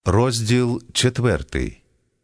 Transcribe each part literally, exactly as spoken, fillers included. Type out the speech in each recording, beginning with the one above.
Розділ четвертий.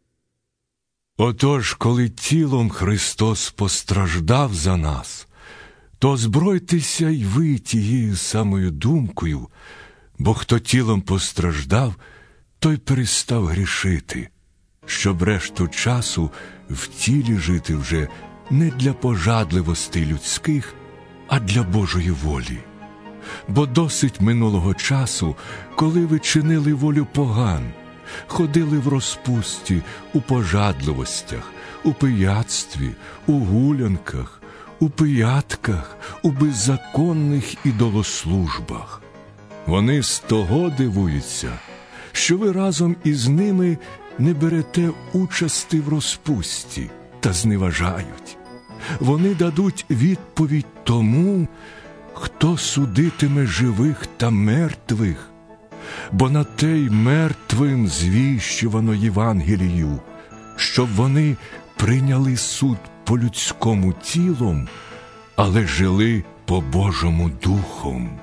Отож, коли тілом Христос постраждав за нас, то збройтеся й ви тією самою думкою, бо хто тілом постраждав, той перестав грішити, щоб решту часу в тілі жити вже не для пожадливостей людських, а для Божої волі. Бо досить минулого часу, коли ви чинили волю поган, ходили в розпусті, у пожадливостях, у пияцтві, у гулянках, у пиятках, у беззаконних ідолослужбах. Вони з того дивуються, що ви разом із ними не берете участи в розпусті та зневажають. Вони дадуть відповідь тому, хто судитиме живих та мертвих, бо на те й мертвим звіщувано Євангелію, щоб вони прийняли суд по людському тілом, але жили по Божому духом.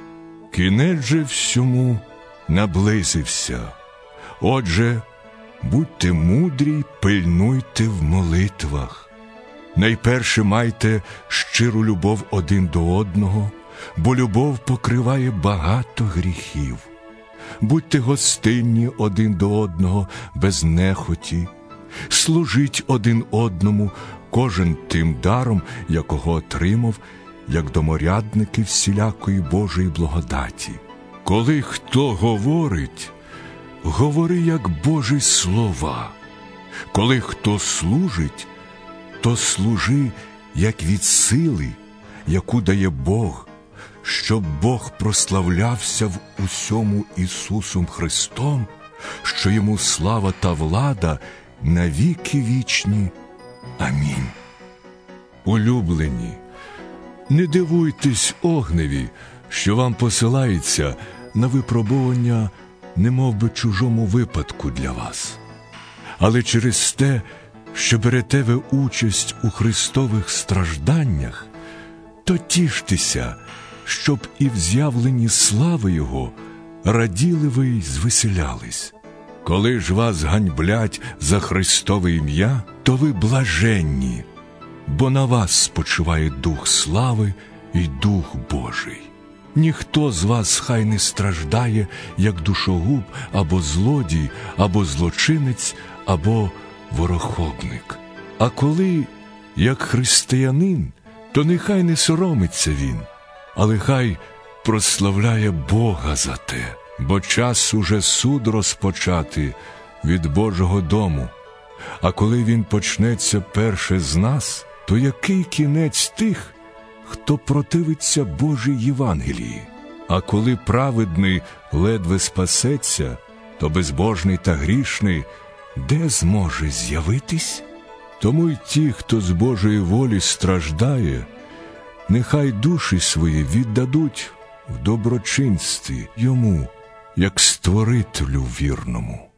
Кінець же всьому наблизився. Отже, будьте мудрі й пильнуйте в молитвах. Найперше майте щиру любов один до одного, бо любов покриває багато гріхів. Будьте гостинні один до одного без нехоті. Служіть один одному, кожен тим даром, якого отримав, як доморядники всілякої Божої благодаті. Коли хто говорить, говори як Божі слова. Коли хто служить, то служи як від сили, яку дає Бог, щоб Бог прославлявся в усьому Ісусом Христом, що Йому слава та влада на віки вічні. Амінь. Улюблені, не дивуйтесь огневі, що вам посилається на випробування, немов би чужому випадку для вас. Але через те, що берете ви участь у Христових стражданнях, то тіштеся, щоб і в з'явленні слави Його раділи ви й звеселялись. Коли ж вас ганьблять за Христове ім'я, то ви блаженні, бо на вас спочиває Дух слави і Дух Божий. Ніхто з вас хай не страждає, як душогуб, або злодій, або злочинець, або ворохобник. А коли, як християнин, то нехай не соромиться він, але хай прославляє Бога за те, бо час уже суд розпочати від Божого дому. А коли він почнеться перше з нас, то який кінець тих, хто противиться Божій Євангелії? А коли праведний ледве спасеться, то безбожний та грішний де зможе з'явитись? Тому й ті, хто з Божої волі страждає, нехай душі свої віддадуть в доброчинстві Йому, як Створителю вірному.